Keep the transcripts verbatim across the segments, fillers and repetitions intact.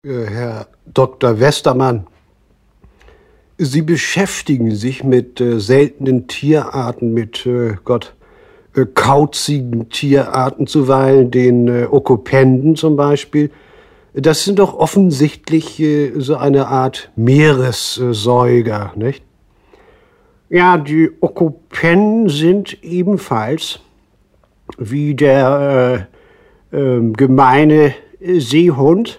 Herr Doktor Westermann, Sie beschäftigen sich mit äh, seltenen Tierarten, mit äh, Gott, äh, kauzigen Tierarten zuweilen, den äh, Okupenden zum Beispiel. Das sind doch offensichtlich äh, so eine Art Meeressäuger, nicht? Ja, die Okupenden sind ebenfalls wie der äh, äh, gemeine Seehund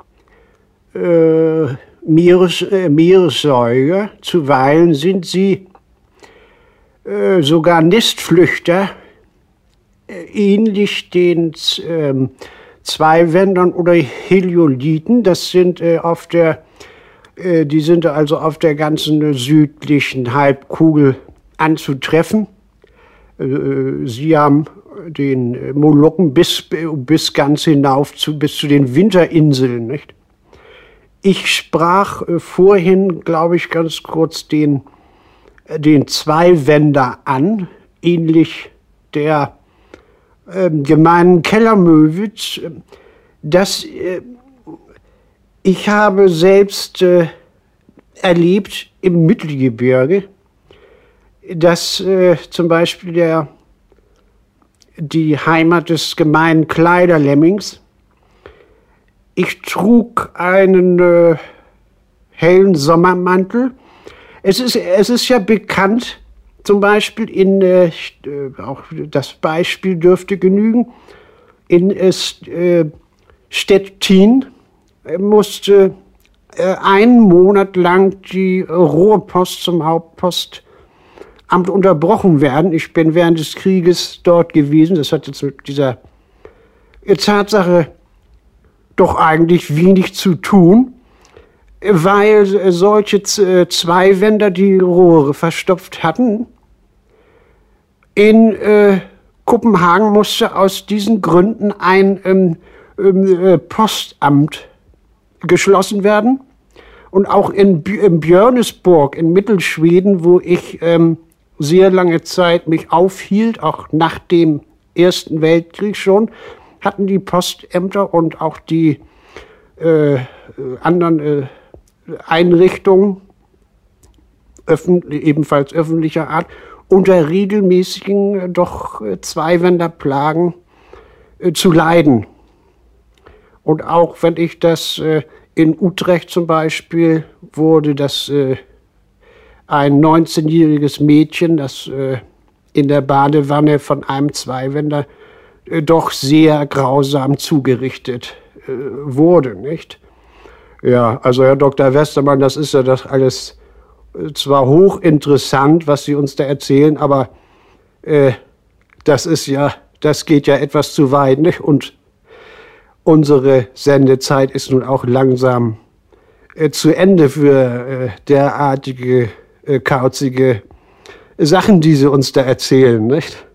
Äh, Meeres, äh, Meeressäuger. Zuweilen sind sie äh, sogar Nistflüchter, äh, ähnlich den äh, Zweiwändern oder Heliolithen. Das sind äh, auf der, äh, die sind also auf der ganzen äh, südlichen Halbkugel anzutreffen. Äh, sie haben den Molukken bis, bis ganz hinauf zu, bis zu den Winterinseln, nicht? Ich sprach äh, vorhin, glaube ich, ganz kurz den, äh, den Zweiwänder an, ähnlich der äh, gemeinen Kellermöwitz. Das, äh, ich habe selbst äh, erlebt im Mittelgebirge, dass äh, zum Beispiel der, die Heimat des gemeinen Kleiderlemmings. Ich trug einen äh, hellen Sommermantel. Es ist, es ist ja bekannt, zum Beispiel in, äh, auch das Beispiel dürfte genügen, in äh, Stettin musste äh, einen Monat lang die Rohrpost zum Hauptpostamt unterbrochen werden. Ich bin während des Krieges dort gewesen. Das hat jetzt mit dieser Tatsache doch eigentlich wenig zu tun, weil solche Zweiwänder die Rohre verstopft hatten. In äh, Kopenhagen musste aus diesen Gründen ein ähm, äh, Postamt geschlossen werden. Und auch in, in Björnesborg in Mittelschweden, wo ich ähm, sehr lange Zeit mich aufhielt, auch nach dem Ersten Weltkrieg schon, hatten die Postämter und auch die äh, anderen äh, Einrichtungen, öffn- ebenfalls öffentlicher Art, unter regelmäßigen äh, doch äh, Zweiwänderplagen äh, zu leiden. Und auch wenn ich das äh, in Utrecht zum Beispiel wurde, das äh, ein neunzehnjähriges Mädchen, das äh, in der Badewanne von einem Zweiwänder doch sehr grausam zugerichtet äh, wurde, nicht? Ja, also Herr Doktor Westermann, das ist ja das alles äh, zwar hochinteressant, was Sie uns da erzählen, aber äh, das ist ja, das geht ja etwas zu weit, nicht? Und unsere Sendezeit ist nun auch langsam äh, zu Ende für äh, derartige, äh, kauzige Sachen, die Sie uns da erzählen, nicht?